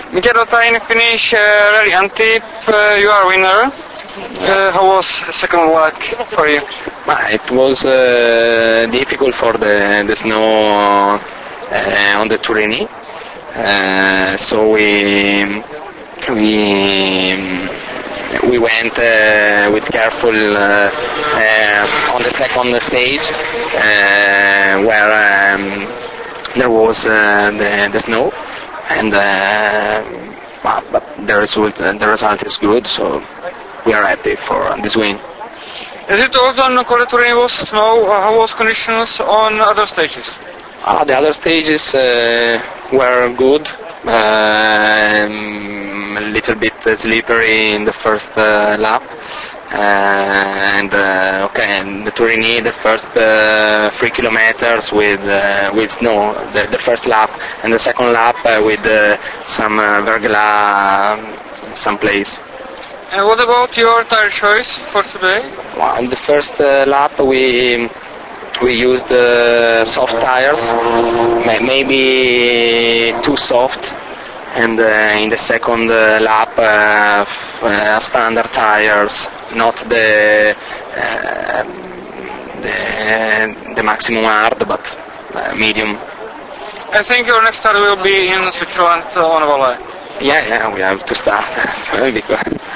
Miguel Otain finish Rally Antip. You are winner. How was second leg for you? It was difficult for the snow on the Turini. So we went with careful on the second stage where there was the snow, and but the result is good, so we are happy for this win. As you told on Colle Turini was snow, how was conditions on other stages? The other stages were good. A little bit slippery in the first lap, and the Turini, the first 3 kilometers with snow, the first lap, and the second lap with some verglas someplace. And what about your tire choice for today? Well, in the first lap we used soft tires, maybe too soft, and in the second lap standard tires, not the maximum hard, but medium. I think your next start will be in Switzerland on Valais. Yeah, we have to start because